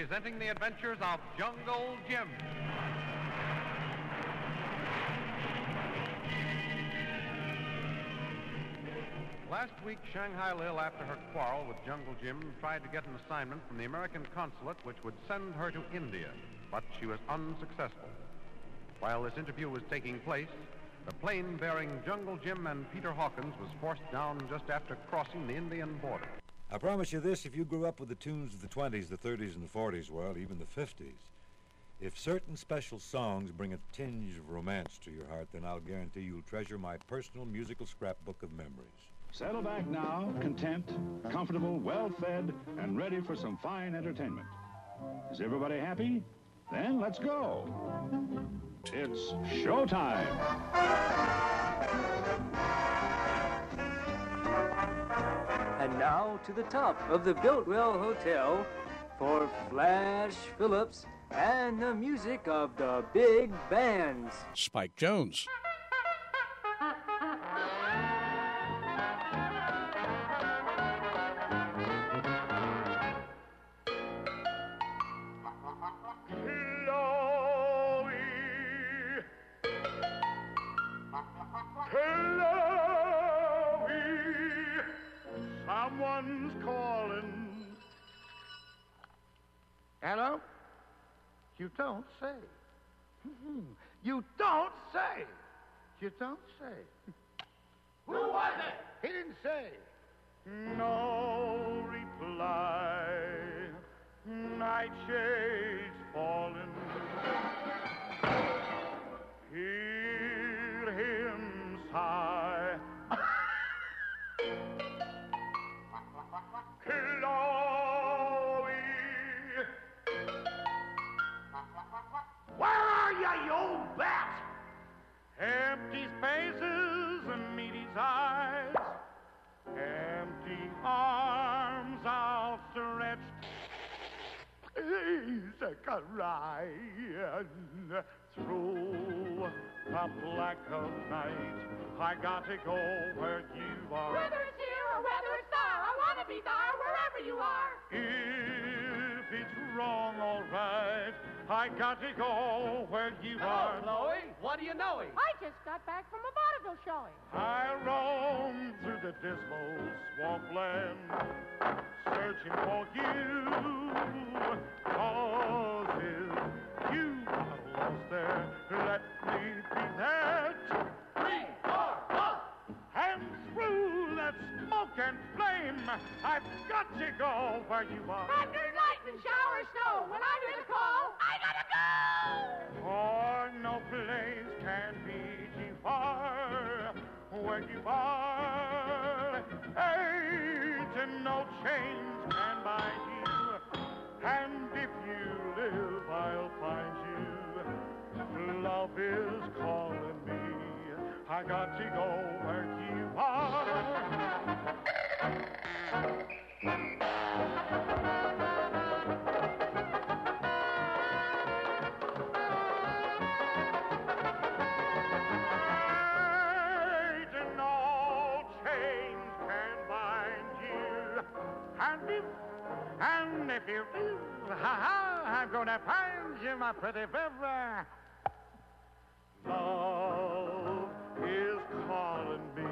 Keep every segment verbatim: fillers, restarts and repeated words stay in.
presenting the adventures of Jungle Jim. Last week, Shanghai Lil, after her quarrel with Jungle Jim, tried to get an assignment from the American consulate which would send her to India, but she was unsuccessful. While this interview was taking place, the plane bearing Jungle Jim and Peter Hawkins was forced down just after crossing the Indian border. I promise you this, if you grew up with the tunes of the twenties, the thirties, and the forties, well, even the fifties, if certain special songs bring a tinge of romance to your heart, then I'll guarantee you'll treasure my personal musical scrapbook of memories. Settle back now, content, comfortable, well-fed, and ready for some fine entertainment. Is everybody happy? Then let's go. It's showtime. And now to the top of the Biltwell Hotel for Flash Phillips and the music of the big bands. Spike Jones. Someone's calling. Hello? You don't say. You don't say. You don't say. Who was it? He didn't say. No reply. Night shades falling. Hear him sigh. Chloe! Where are you, you old bat? Empty spaces and meaty eyes, empty arms outstretched. Please cry through the black of night. I got to go where you are. Whether it's here or whether it's there, I want to be there wherever you are. If it's wrong, all right. I got to go where you Hello, are. Chloe. What are you knowing? I just got back from a vaudeville showing. I roam through the dismal swampland, searching for you. Cause if you are lost there, let me be there. Three, four, one. And through that smoke and flame, I've got to go where you are. Thunder, lightning, shower, snow. When I hear the call, I gotta go. For no place can be too far where you are. Ain't no chains can bind you. And if you live, I'll find you. Love is calling me. I got to go where you are. Ain't no chains can bind you. And if, and if you do, ha-ha, I'm gonna find you, my pretty baby. Love is calling me.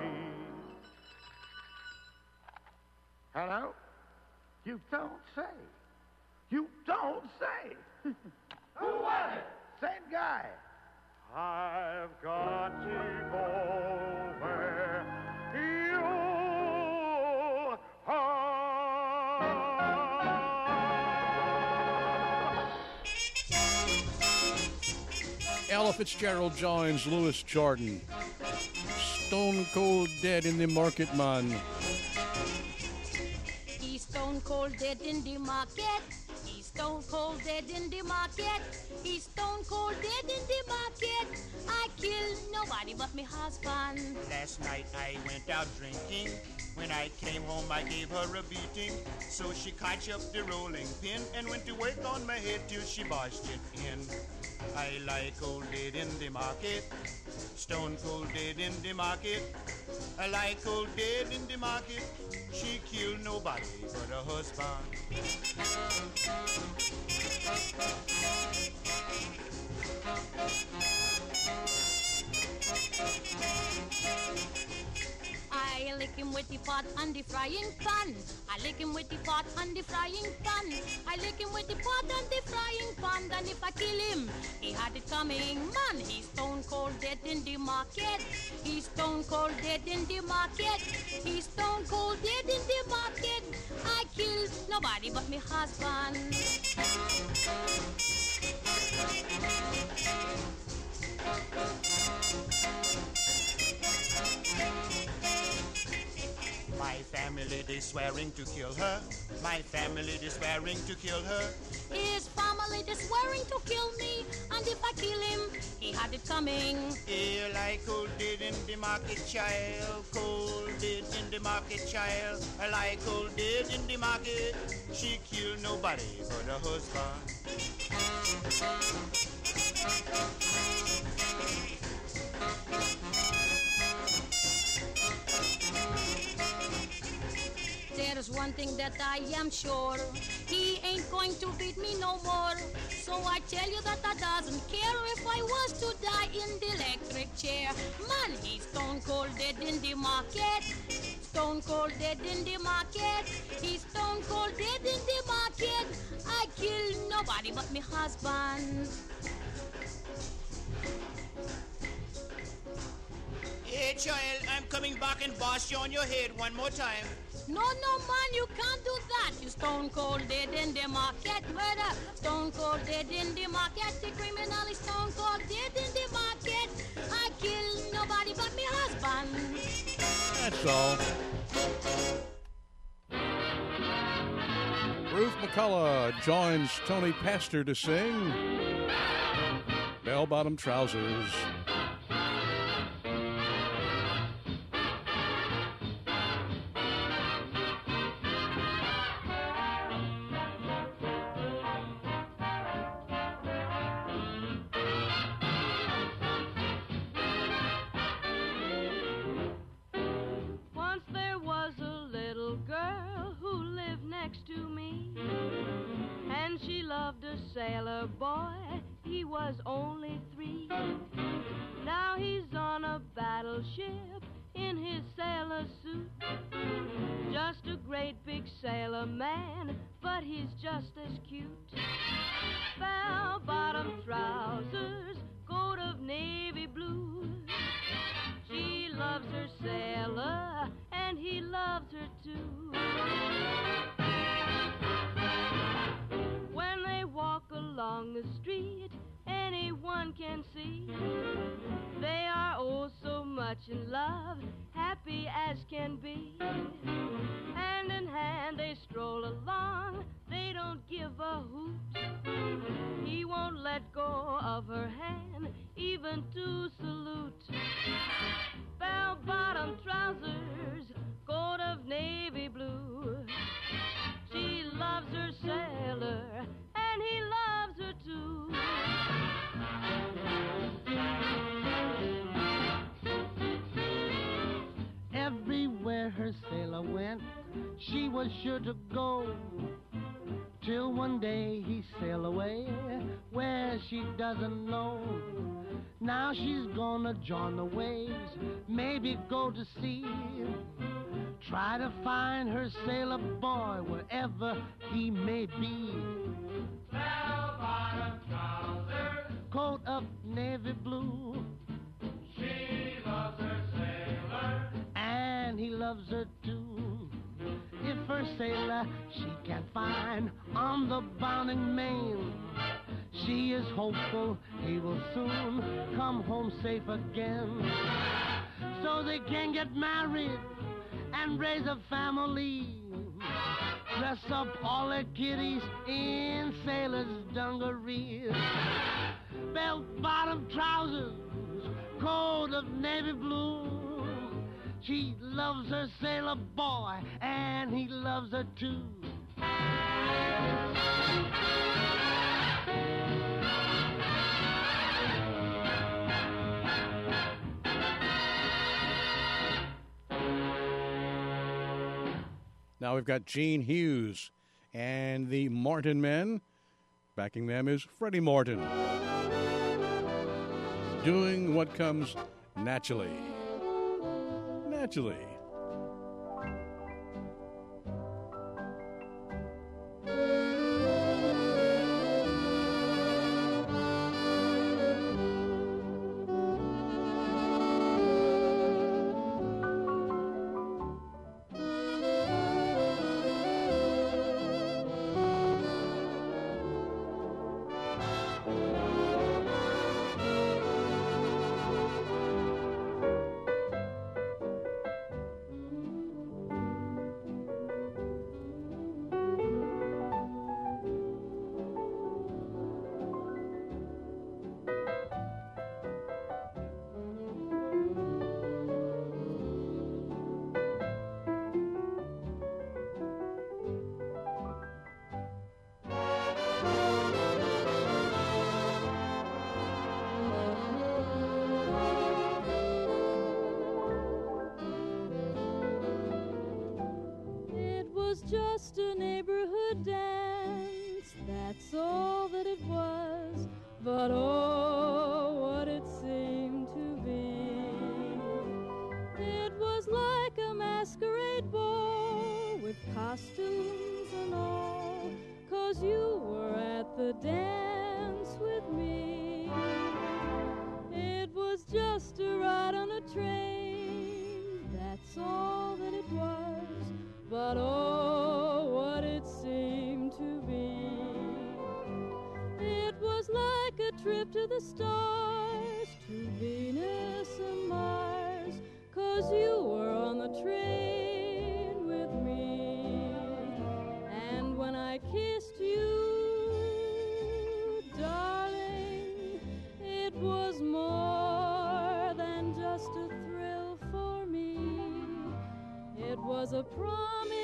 Hello? You don't say. You don't say. Who was it? Same guy. I've got to go where you are. Ella Fitzgerald joins Louis Jordan. Stone cold dead in the market, man. He's stone cold dead in the market. He's stone cold dead in the market. He's stone cold dead in the market. I killed nobody but me husband. Last night I went out drinking. When I came home I gave her a beating. So she catch up the rolling pin and went to work on my head till she barged it in. I like old dead in the market, stone cold dead in the market. I like old dead in the market. She killed nobody but her husband. I lick him with the pot and the frying pan. I lick him with the pot and the frying pan. I lick him with the pot and the frying pan. Then if I kill him, he had it coming. Man, he's stone cold dead in the market. He's stone cold dead in the market. He's stone cold dead in the market. I killed nobody but me husband. My family, they swearing to kill her. My family, they swearing to kill her. His family, they swearing to kill me. And if I kill him, he had it coming. Here like cold dead in the market, child. Cold dead in the market, child. I like cold dead in the market. She killed nobody but her husband. There's one thing that I am sure, he ain't going to beat me no more. So I tell you that I doesn't care if I was to die in the electric chair. Man, he's stone cold dead in the market. Stone cold dead in the market. He's stone cold dead in the market. I kill nobody but me husband. Hey, child, I'm coming back and bust you on your head one more time. No, no, man, you can't do that. You stone cold dead in the market. Murder, stone cold dead in the market. The criminal is stone cold dead in the market. I kill nobody but me husband. That's all. Ruth McCullough joins Tony Pastor to sing Bell-Bottom Trousers. Sailor boy, he was only three. Now he's on a battleship in his sailor suit. Just a great big sailor man, but he's just as cute. Bell-bottom trousers, coat of navy blue. She loves her sailor, and he loves her too. When they walk along the street, anyone can see they are oh so much in love, happy as can be. Hand in hand they stroll along, they don't give a hoot. He won't let go of her hand, even to salute. Bell-bottom trousers, coat of navy blue. She loves her sailor, and he loves her too. Everywhere her sailor went, she was sure to go. Till one day he sailed away, where she doesn't know. Now she's gonna join the waves, maybe go to sea. Try to find her sailor boy wherever he may be. Bell-bottom trousers, Coat of navy blue. she loves her sailor, And he loves her too. If her sailor she can find on the bounding main, she is hopeful he will soon come home safe again. So they can get married and raise a family. Dress up all their kiddies in sailors' dungarees. Bell-bottom trousers, coat of navy blue. She loves her sailor boy, and he loves her too. Now we've got Gene Hughes and the Martin Men. Backing them is Freddie Martin. Doing what comes naturally. Naturally. Just a neighborhood dance, that's all that it was. But oh, what it seemed to be. It was like a masquerade ball with costumes and all, 'cause you were at the dance with me. It was just a ride on a train, that's all that it was. But oh, what it seemed to be. It was like a trip to the stars, to Venus and Mars, 'cause you were on the train with me. And when I kissed you, darling, it was more than just a thrill for me. It was a promise,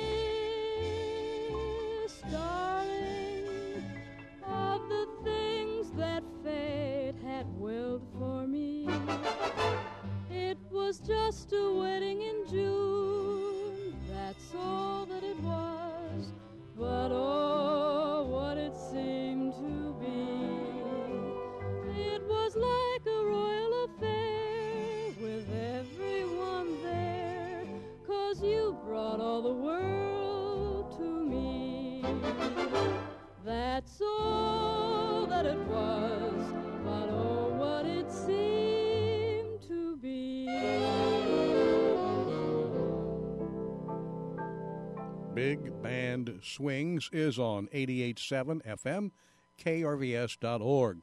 darling, of the things that fate had willed for me. It was just a wedding in June, that's all that it was. But oh, what it seemed to be. It was like a royal affair with everyone there, 'cause you brought all the world to me. That's all that it was, but oh, what it seemed to be. Big Band Swings is on eighty-eight point seven F M, K R V S dot org.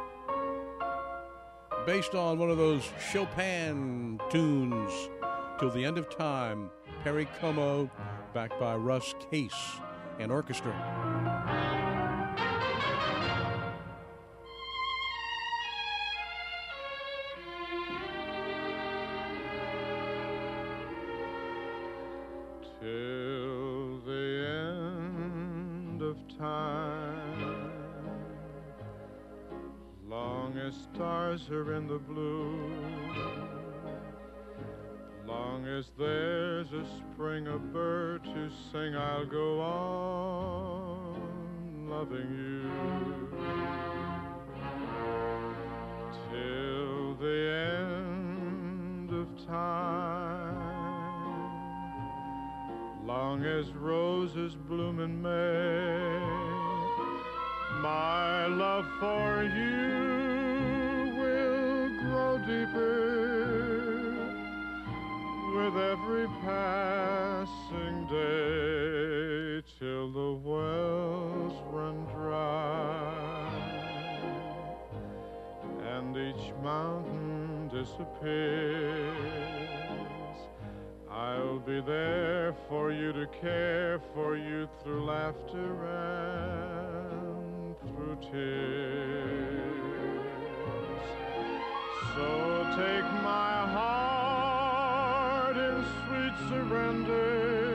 Based on one of those Chopin tunes, Till the End of Time, Perry Como, backed by Russ Case and orchestra. Till the end of time, long as stars are in the blue, long as there's a spring, a bird to sing, I'll go on loving you. Till the end of time, long as roses bloom in May, my love for you will grow deeper with every passing day, till the wells run dry and each mountain disappears. I'll be there for you, to care for you through laughter and through tears. So take my heart in sweet surrender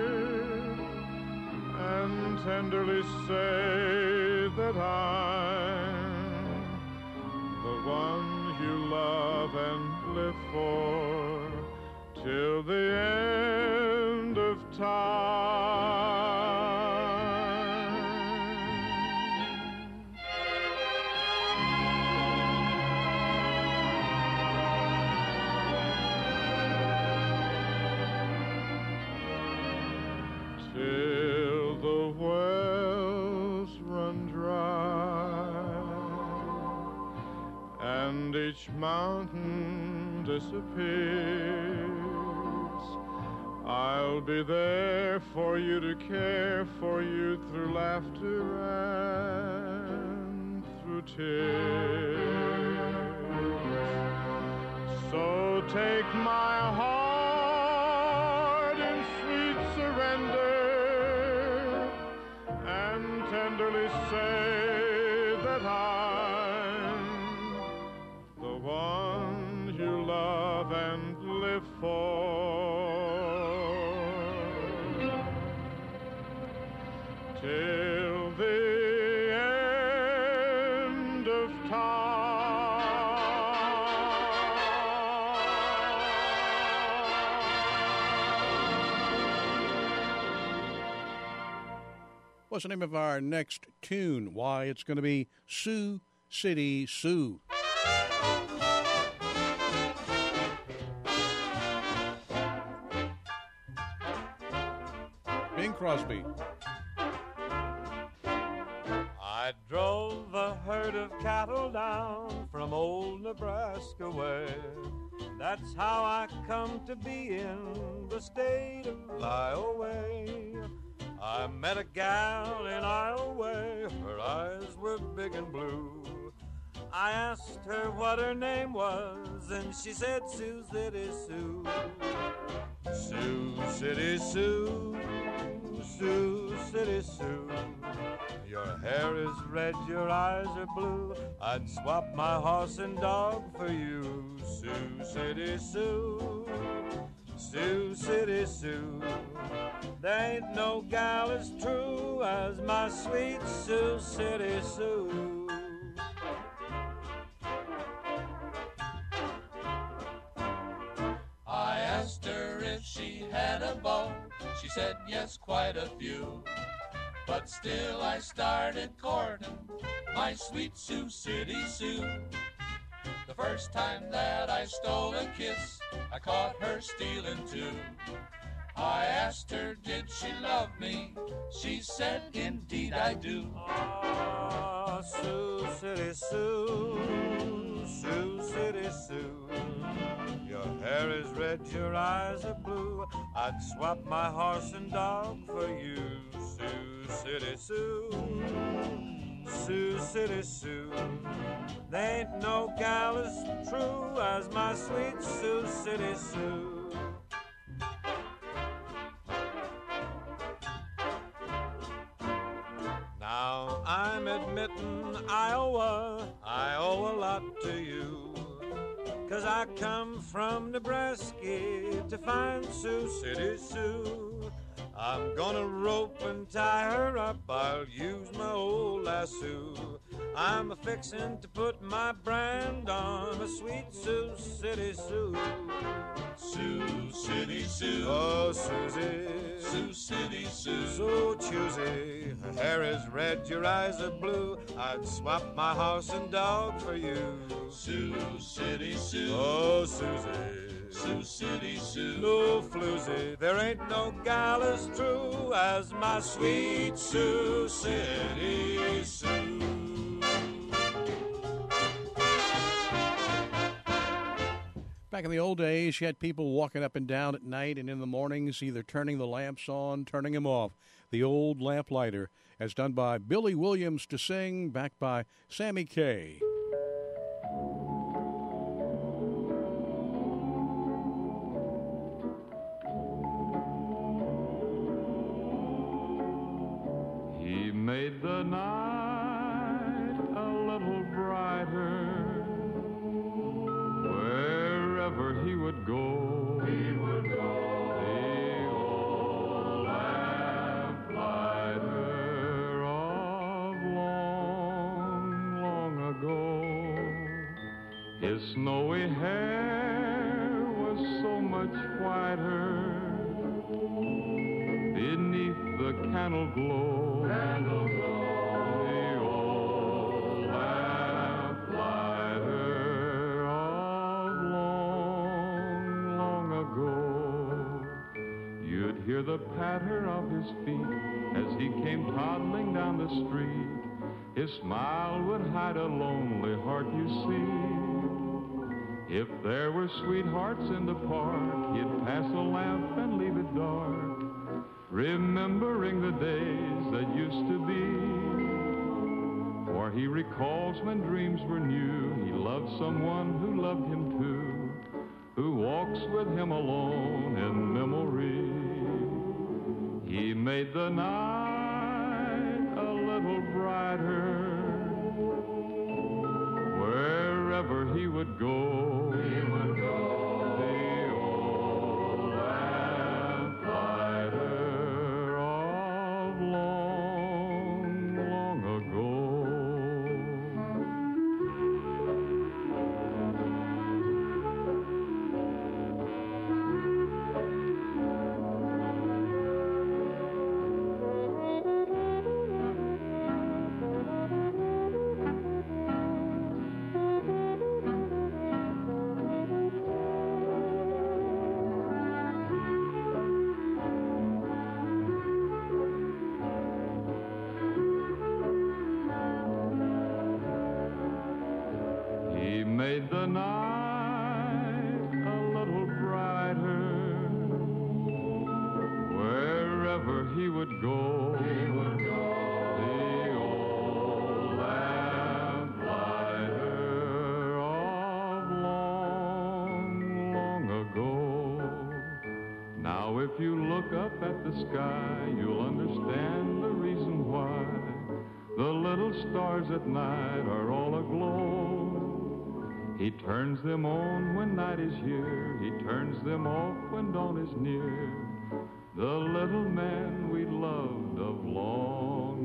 and tenderly say that I'm the one you love and live for till the end of time. till the wells run dry and each mountain disappears. I'll be there for you to care for you through laughter and through tears. So take my heart in sweet surrender and tenderly say that I'm the one you love and live for. Till the end of What's the name of our next tune? Why, it's going to be Sioux City Sue. Bing Crosby. I drove a herd of cattle down from old Nebraska way. That's how I come to be in the state of Iowa. I met a gal in Iowa, her eyes were big and blue. I asked her what her name was, and she said Sioux City Sue. Sioux City Sue, Sioux City Sue. Your hair is red, your eyes are blue. I'd swap my horse and dog for you. Sioux City Sue, Sioux City Sue. There ain't no gal as true as my sweet Sioux City Sue. I asked her if she had a beau. She said yes, quite a few. But still I started courting my sweet Sioux City Sue. The first time that I stole a kiss, I caught her stealing too. I asked her, did she love me? She said, indeed I do. Ah, Sioux City Sue, Sioux City Sue. Your hair is red, your eyes are blue. I'd swap my horse and dog for you. Sioux City Sue, Sioux City Sue. There ain't no gal as true as my sweet Sioux City Sue. Now I'm admitting Iowa, I owe a lot to you. 'Cause I come from Nebraska to find Sioux City Sue. I'm gonna rope and tie her up, I'll use my old lasso. I'm a-fixin' to put my brand on a sweet Sioux City Sue. Sioux City Sue. Oh, Susie. Sioux City Sue. So choosy. Her hair is red, your eyes are blue. I'd swap my horse and dog for you. Sioux City Sue. Oh, Susie. Sioux City Sue. No floozy. There ain't no gal as true as my sweet Sioux City Sue. Back in the old days, you had people walking up and down at night and in the mornings, either turning the lamps on, turning them off. The old lamplighter, as done by Billy Williams to sing, backed by Sammy Kaye. He made the night a little brighter. Wherever he would go, he would go. The old lamplighter of long, long ago. His snowy hair was so much whiter beneath the candle glow. Candle glow. The old lamplighter of long, long ago. You'd hear hear the patter of his feet as he came toddling down the street. His smile would hide a lonely heart, you see. If there were sweethearts in the park, he'd pass a lamp and leave it dark, remembering the days that used to be. For he recalls when dreams were new, he loved someone who loved him too, who walks with him alone in memory. He made the night a little brighter. Wherever he would go, he would go. The old lamplighter of long, long ago. Made the night a little brighter. Wherever he would go, he would go. The old lamplighter of long, long ago. Now if you look up at the sky, you'll understand the reason why the little stars at night are all aglow. He turns them on when night is here. He turns them off when dawn is near. The little man we loved of long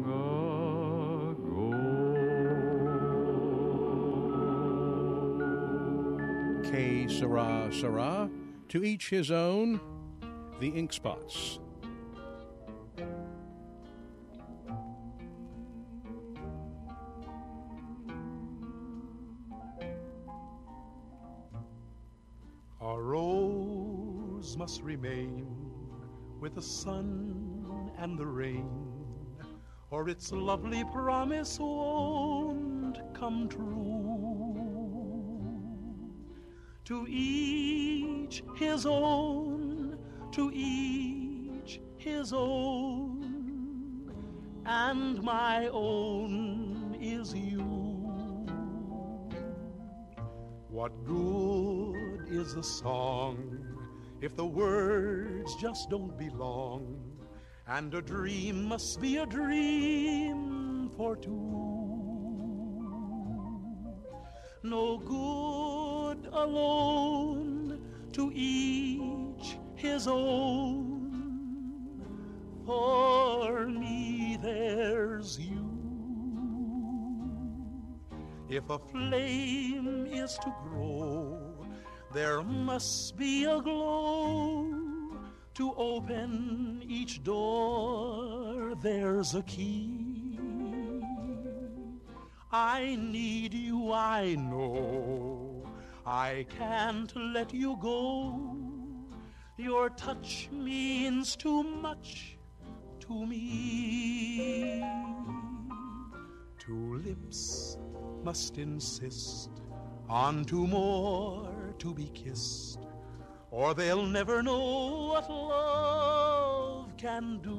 ago. Que sera, sera. To each his own. The Ink Spots. A rose must remain with the sun and the rain, or its lovely promise won't come true. To each his own, to each his own, and my own is you. What good is a song if the words just don't belong? And a dream must be a dream for two. No good alone, to each his own. For me there's you. If a flame is to grow, there must be a glow. To open each door, there's a key. I need you, I know. I can't let you go. Your touch means too much to me. Two lips must insist on two more to be kissed, or they'll never know what love can do.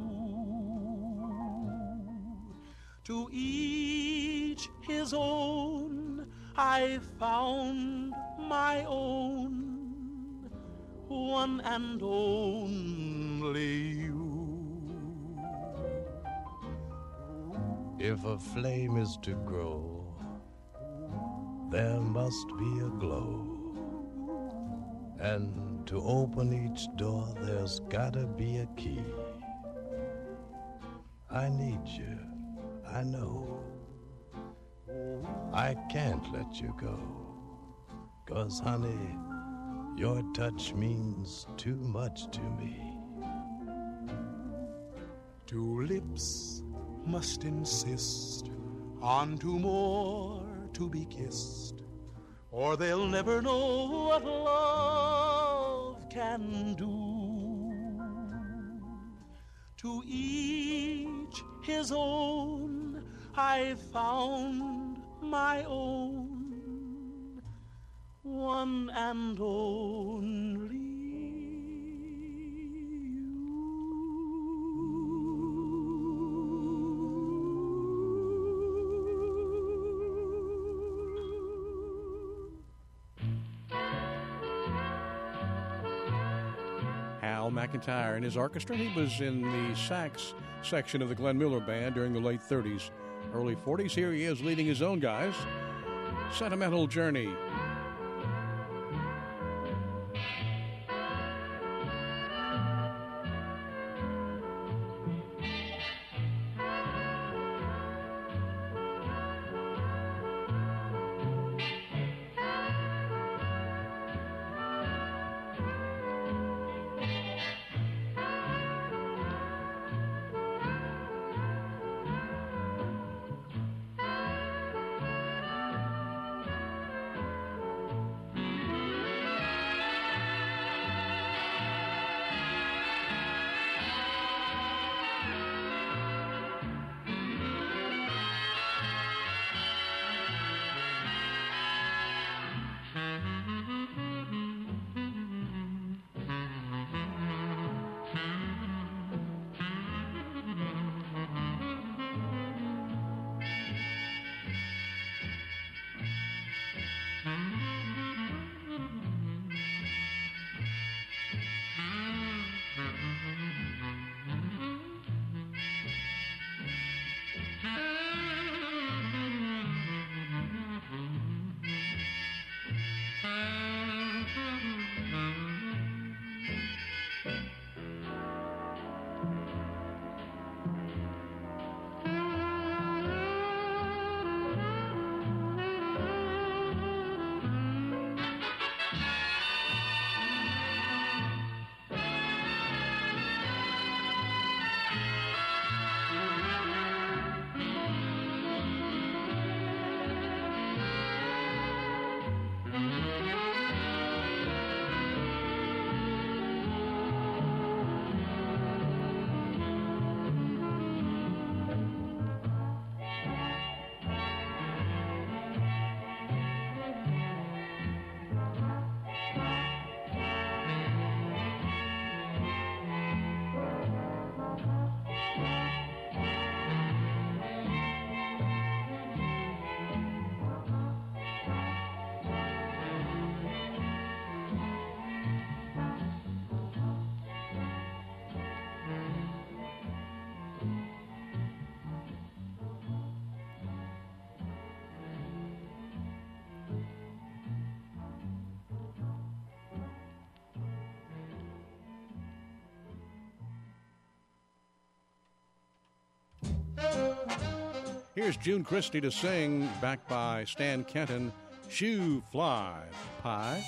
To each his own, I found my own, one and only you. If a flame is to grow, there must be a glow. And to open each door, there's gotta be a key. I need you, I know. I can't let you go, 'cause honey, your touch means too much to me. Two lips must insist on two more to be kissed, or they'll never know what love can do. To each his own, I found my own, one and only. Hal McIntyre and his orchestra. He was in the sax section of the Glenn Miller Band during the late thirties, early forties. Here he is leading his own guys. Sentimental Journey. Here's June Christie to sing, backed by Stan Kenton, Shoe Fly Pie.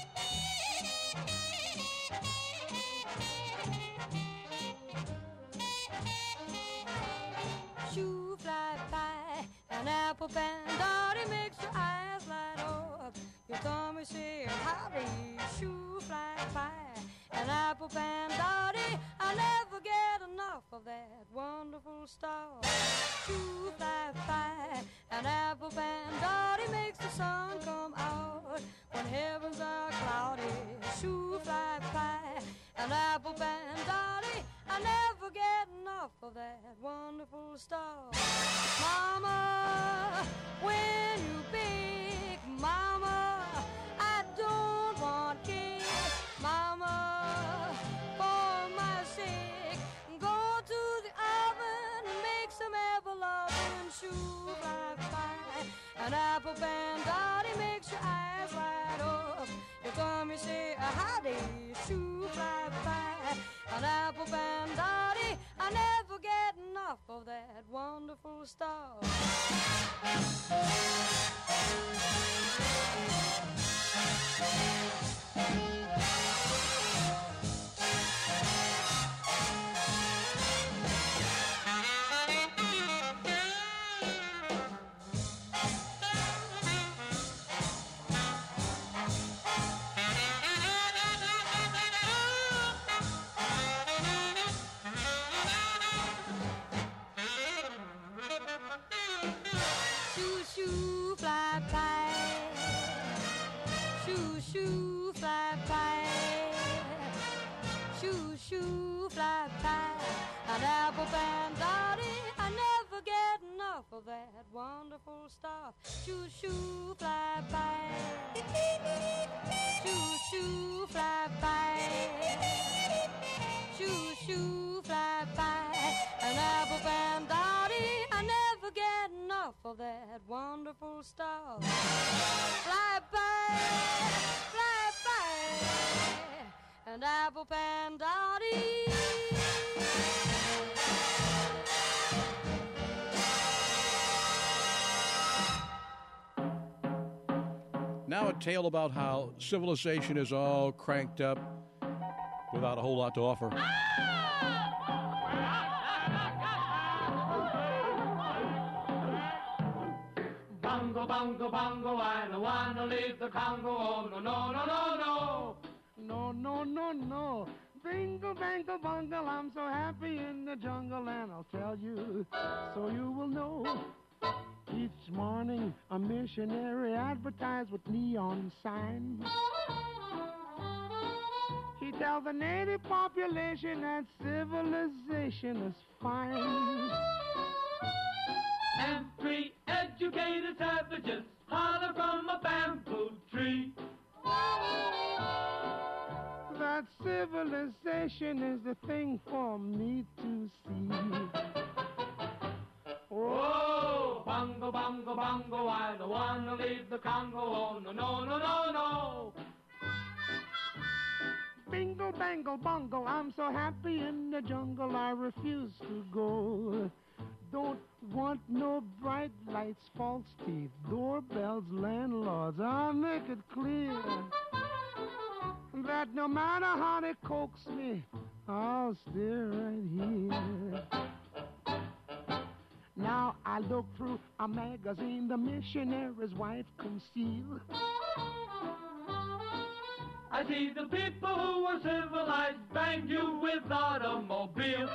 Shoe fly pie, an apple bandari makes your eyes light up. Your tummy say howdy, shoe fly pie, an apple bandari. I never get enough of that wonderful stuff. Shoe fly pie, an apple bandari makes the sun come out when heavens are cloudy. Shoe fly pie, an apple bandari. I never get enough of that wonderful stuff. Mama, when you bake, Mama, I don't want cake. Mama, for my sake, go to the oven and make some ever-loving shoe fly pie. An apple bandari makes your eyes light up. You come, you say, howdy, shoe fly pie. An apple bandari, I never get enough of that wonderful stuff. fly pie, an apple pandari. I never get enough of that wonderful stuff. Shoo shoo fly by, shoo shoo fly by, shoo shoo fly by, an apple pandari. I never get enough of that wonderful stuff. Fly by, fly by, an apple pandari. Now a tale about how civilization is all cranked up without a whole lot to offer. Bongo, bongo, bongo, I don't want to leave the Congo. Oh, no, no, no, no, no. No, no, no, no. Bingle, bangle, bungle, I'm so happy in the jungle, and I'll tell you so you will know. Each morning, a missionary advertised with neon signs. He tells the native population that civilization is fine. And three educated savages holler from a bamboo tree. That civilization is the thing for me to see. Oh, bongo, bongo, bongo, I don't want to leave the Congo. Oh, no, no, no, no, no. Bingle, bangle, bongo, I'm so happy in the jungle, I refuse to go. Don't want no bright lights, false teeth, doorbells, landlords. I'll make it clear that no matter how they coax me, I'll stay right here. Now I look through a magazine the missionary's wife concealed. I see the people who are civilized bang you with automobiles.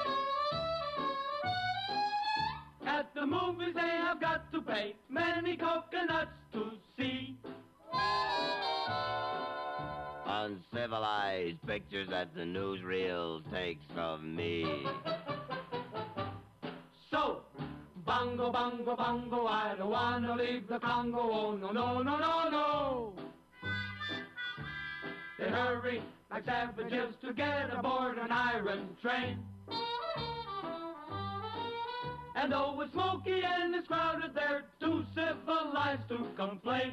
At the movies they have got to pay many coconuts to see. Uncivilized pictures that the newsreel takes of me. So, bongo, bongo, bongo, I don't want to leave the Congo. Oh, no, no, no, no, no. They hurry like savages to get aboard an iron train. And though it's smoky and it's crowded, they're too civilized to complain.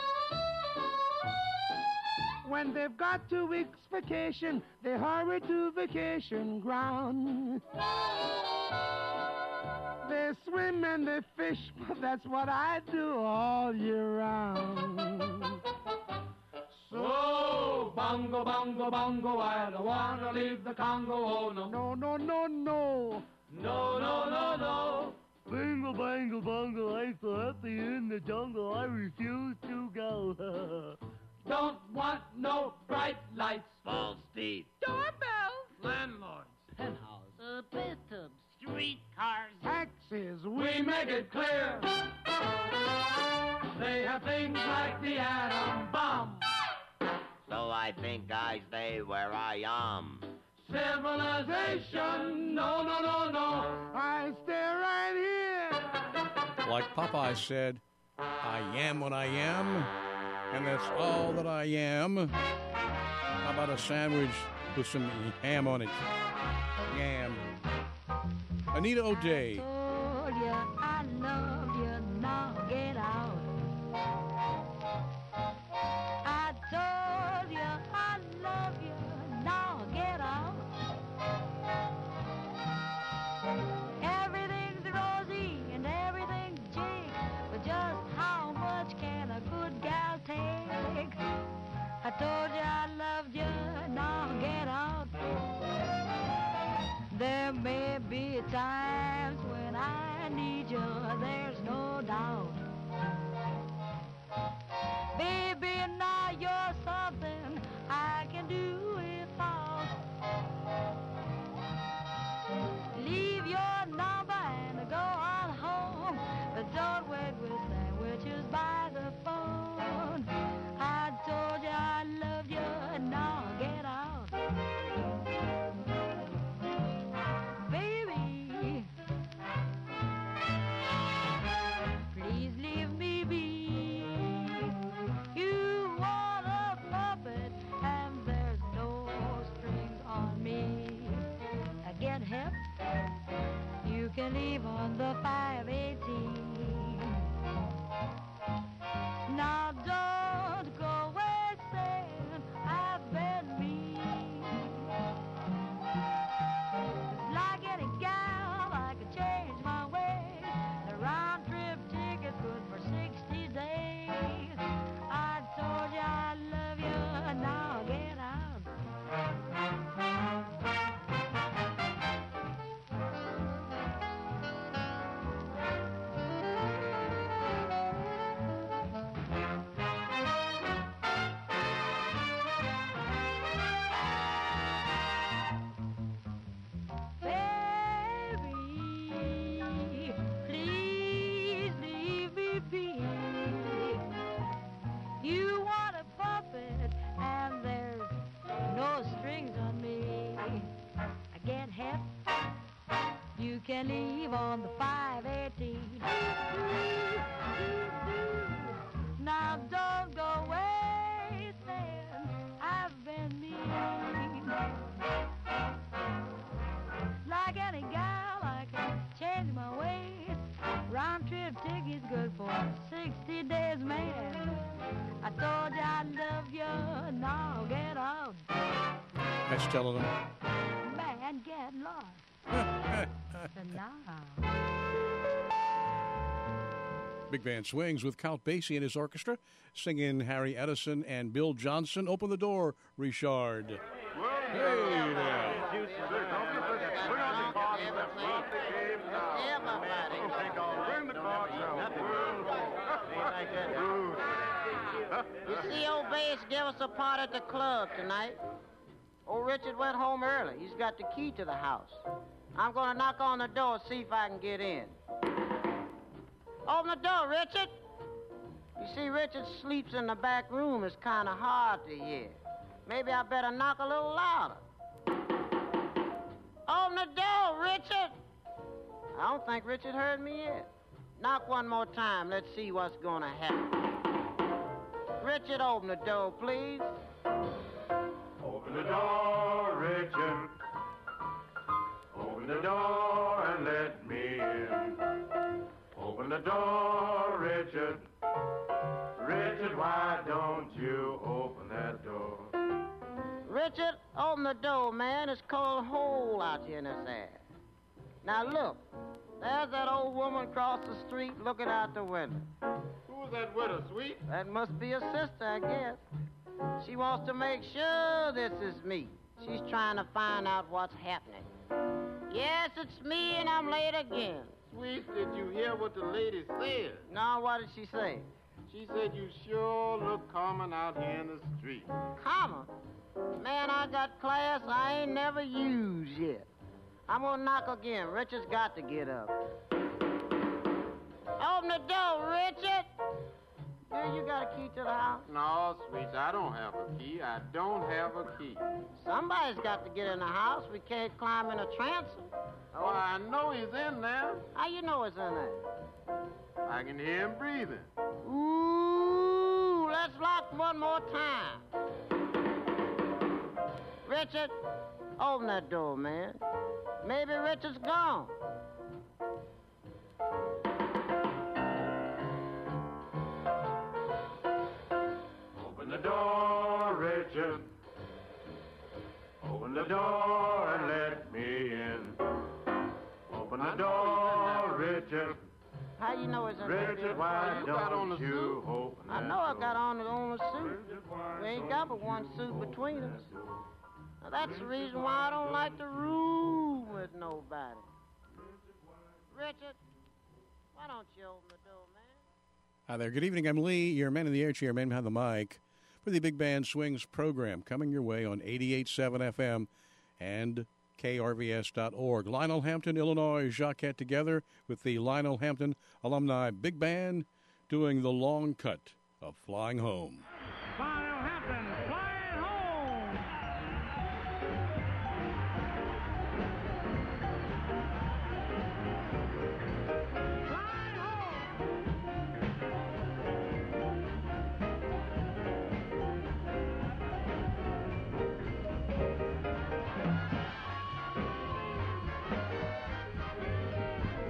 When they've got two weeks vacation, they hurry to vacation ground. They swim and they fish, but that's what I do all year round. So, bongo, bongo, bongo, I don't want to leave the Congo. Oh, no. No, no, no, no. No, no, no, no. Bingle, bangle, bungle, I'm so happy in the jungle, I refuse to go. Don't want no bright lights, false teeth, doorbells, landlords, penthouse, uh, bathtubs, streetcars, taxis. We make it clear. They have things like the atom bomb. So I think I stay where I am. Civilization, no, no, no, no. I stay right here. Like Popeye said, I am what I am, and that's all that I am. How about a sandwich with some ham on it? Yam. Anita O'Day. Told you I love you, now get out. I told you I love you, now get out. Everything's rosy and everything's jig, but just how much can a good gal take? I told you I loved you, now get out. There may be times when I need you, there's no doubt. Baby, now you're something I can do without. Leave your number and go on home, but don't wait with sandwiches by the phone. I told you I loved you, now get out. can leave on the five eighteen. Now don't go away saying I've been mean. Like any gal, I could change my ways. The round trip ticket's good for sixty days. I told you I love you, now get out. Baby, please leave me be. You want a puppet and there's no strings on me. I get hep. You can leave on the five eighteen. Now don't go away saying I've been mean. Like any gal, I can change my ways. Round trip ticket's good for sixty days, man. I told you I love you, now get out. That's telling them. Man, get lost. And now. Big Band Swings with Count Basie and his orchestra singing Harry Edison and Bill Johnson. Open the door, Richard. Hey there. You see, old Bass gave us a part at the club tonight. Old Richard went home early. He's got the key to the house. I'm going to knock on the door, see if I can get in. Open the door, Richard. You see, Richard sleeps in the back room. It's kind of hard to hear. Maybe I better knock a little louder. Open the door, Richard. I don't think Richard heard me yet. Knock one more time. Let's see what's going to happen. Richard, open the door, please. Open the door, Richard. Open the door and let me in. Open the door, Richard. Richard, why don't you open that door? Richard, open the door, man. It's cold hole out here in this air. Now look, there's that old woman across the street looking out the window. Who's that with her, sweet? That must be a sister, I guess. She wants to make sure this is me. She's trying to find out what's happening. Yes, it's me, and I'm late again. Sweet, did you hear what the lady said? No, what did she say? She said you sure look common out here in the street. Common? Man, I got class I ain't never used yet. I'm gonna knock again. Richard's got to get up. Open the door, Richard! Do you got a key to the house? No, sweets, I don't have a key. I don't have a key. Somebody's got to get in the house. We can't climb in a transom. Oh, I know he's in there. How you know he's in there? I can hear him breathing. Ooh, let's lock one more time. Richard, open that door, man. Maybe Richard's gone. Open the door, Richard. Open the door and let me in. Open the door, Richard. How you know it's in there? Richard, why don't you open I know I got on the only suit. We ain't got but one suit between us. Now, that's the reason why I don't like to room with nobody. Richard, why don't you open the door, man? Hi there. Good evening. I'm Lee, your man in the air chair, man behind the mic, for the Big Band Swings program, coming your way on eighty-eight point seven F M and K R V S dot org. Lionel Hampton, Illinois, Jacquette together with the Lionel Hampton Alumni Big Band doing the long cut of Flying Home. Lionel Hampton, flying home! Flying home!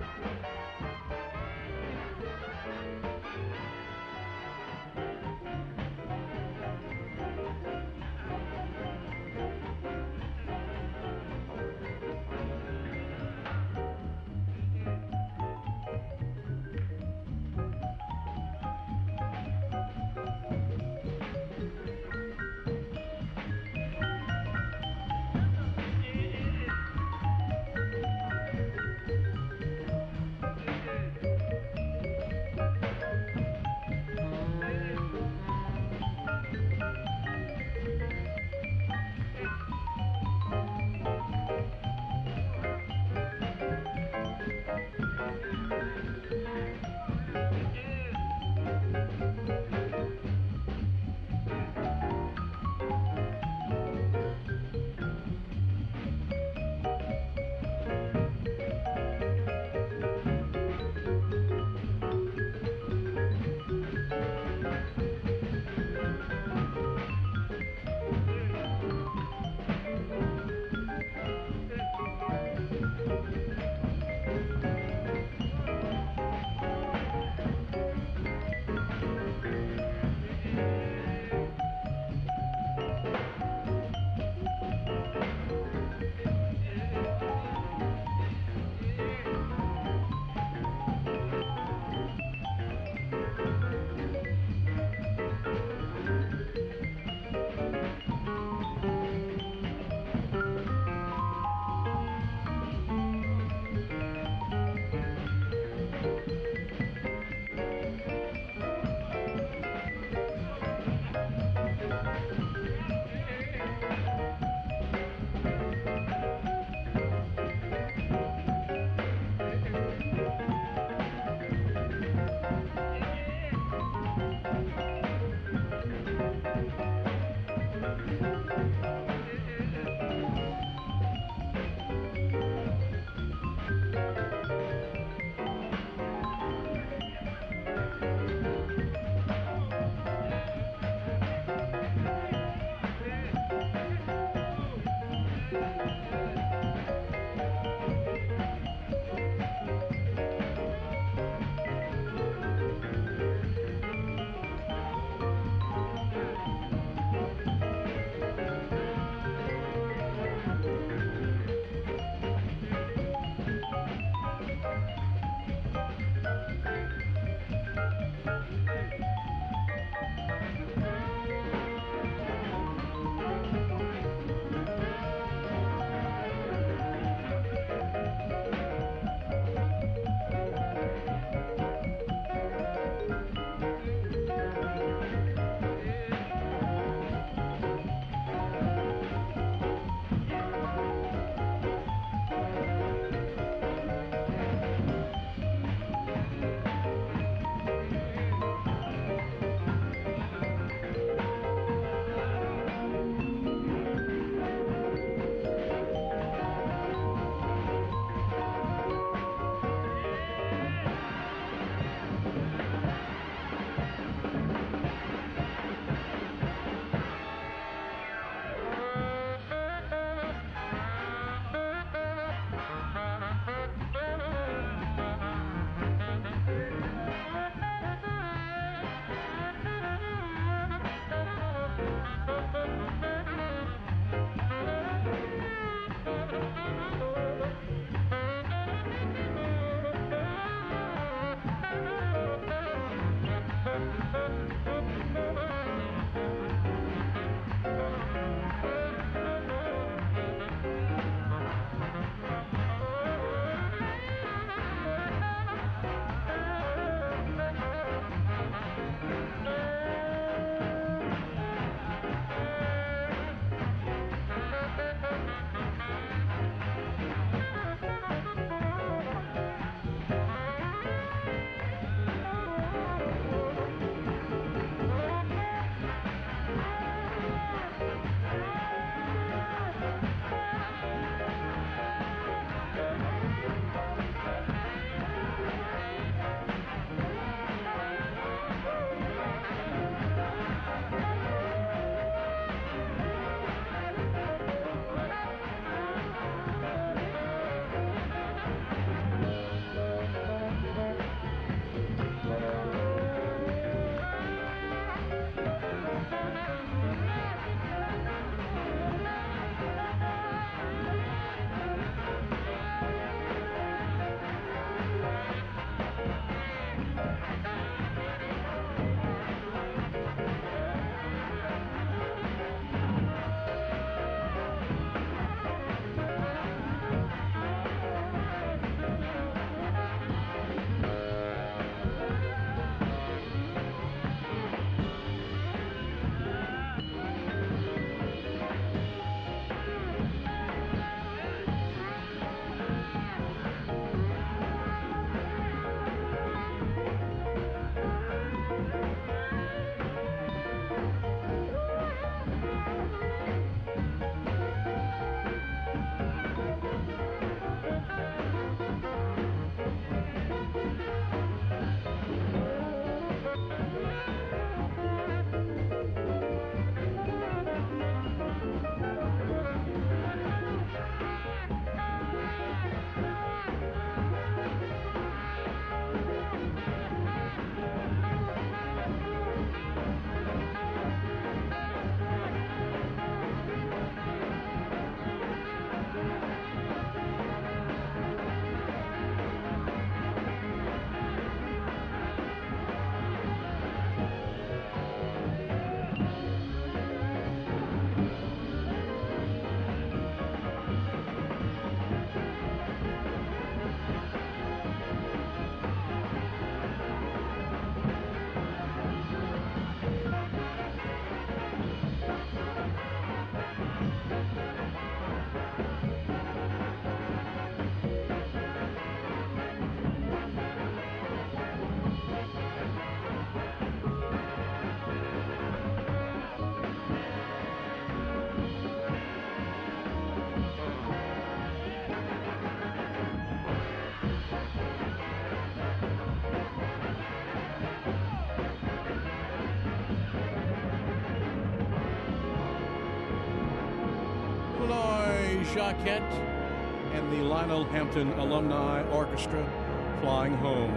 Illinois Jacquette and the Lionel Hampton Alumni Orchestra, Flying Home.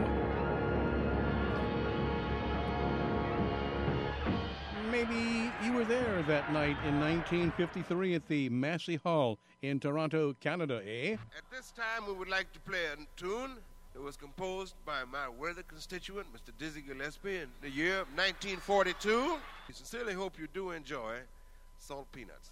Maybe you were there that night in nineteen fifty-three at the Massey Hall in Toronto, Canada, eh? At this time, we would like to play a tune that was composed by my worthy constituent, Mister Dizzy Gillespie, in the year of nineteen forty-two. We sincerely hope you do enjoy Salt Peanuts.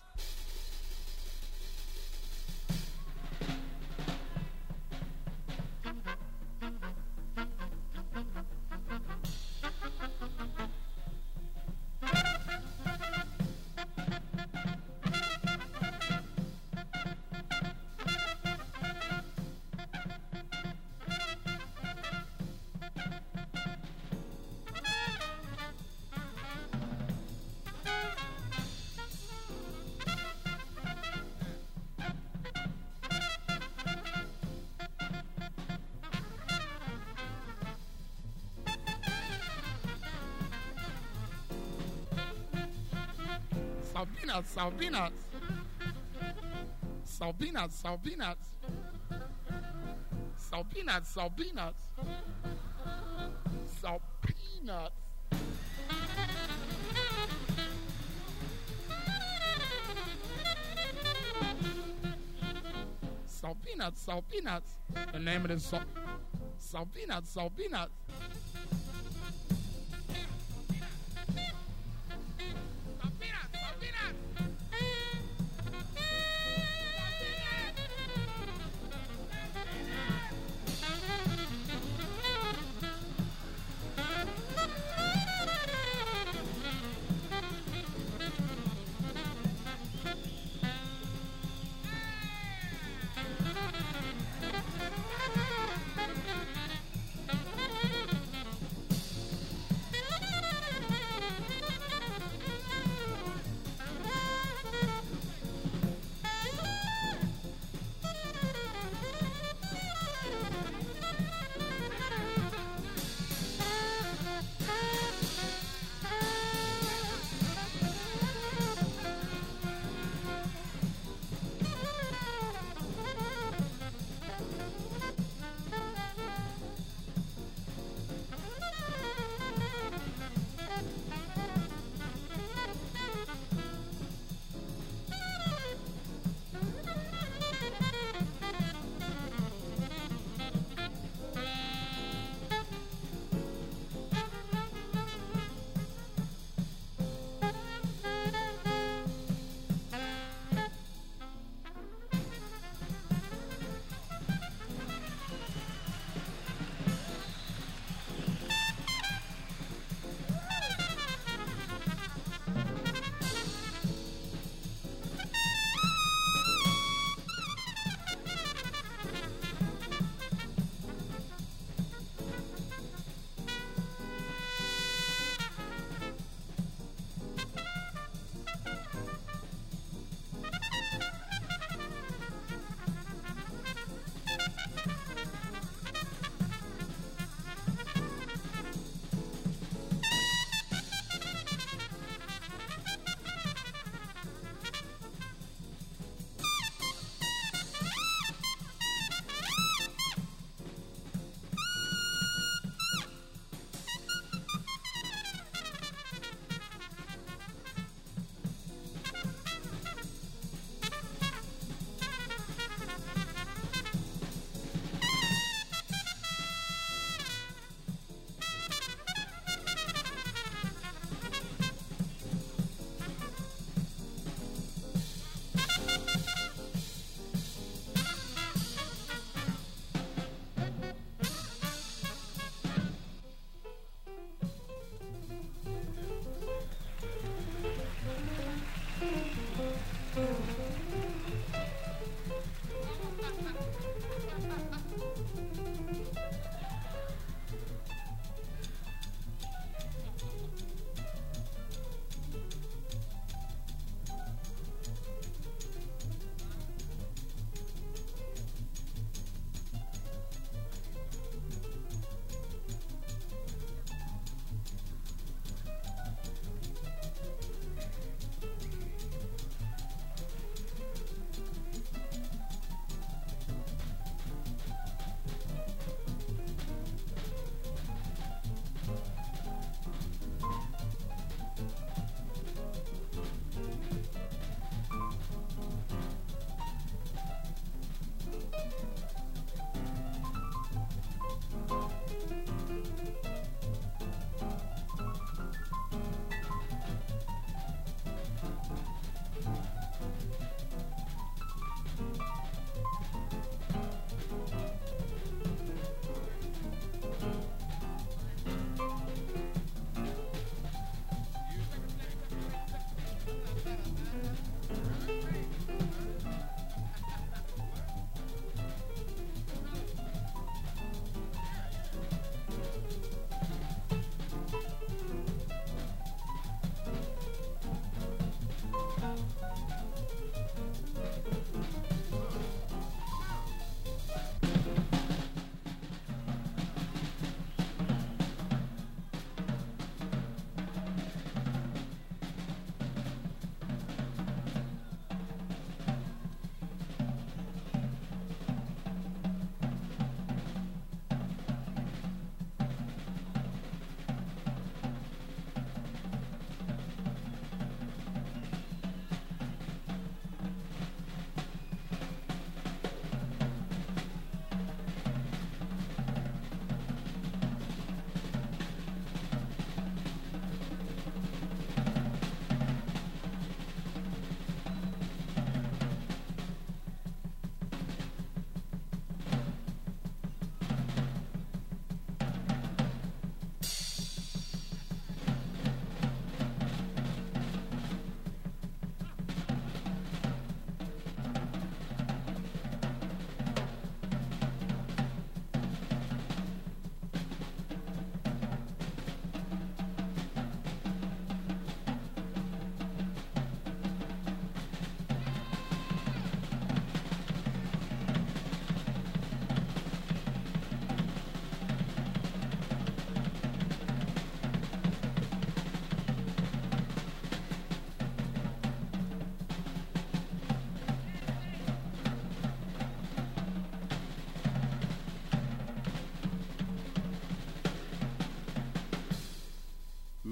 Salt peanuts, salt peanuts. Salt peanuts, salt peanuts. Salt peanuts, salt peanuts. Salt peanuts. Salt peanuts, salt peanuts. The name of it is salt, salt peanuts, salt peanuts.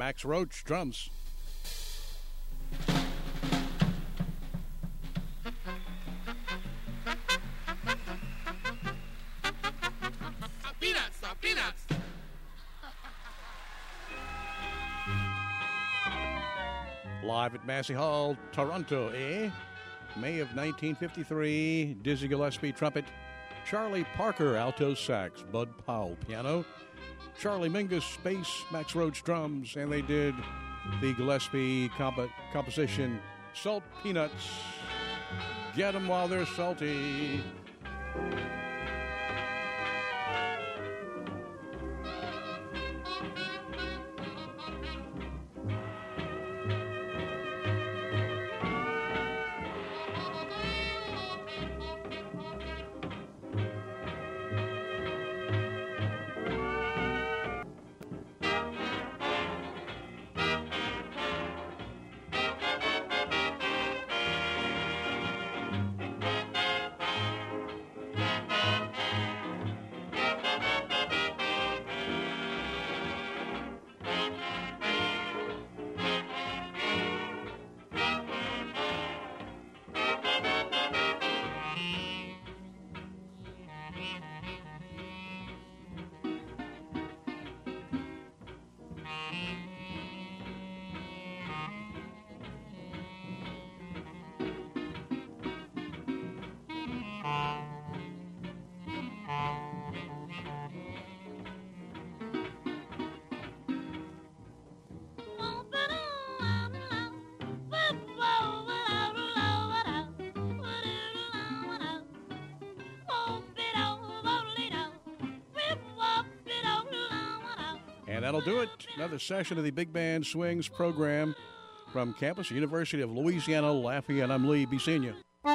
Max Roach, drums. Peanuts, uh, peanuts. Live at Massey Hall, Toronto, eh? May of nineteen fifty-three, Dizzy Gillespie, trumpet. Charlie Parker, alto sax. Bud Powell, piano. Charlie Mingus, bass. Max Roach, drums. And they did the Gillespie comp- composition, Salt Peanuts. Get 'em while they're salty. And that'll do it. Another session of the Big Band Swings program from campus, University of Louisiana Lafayette. I'm Lee. Be seeing you.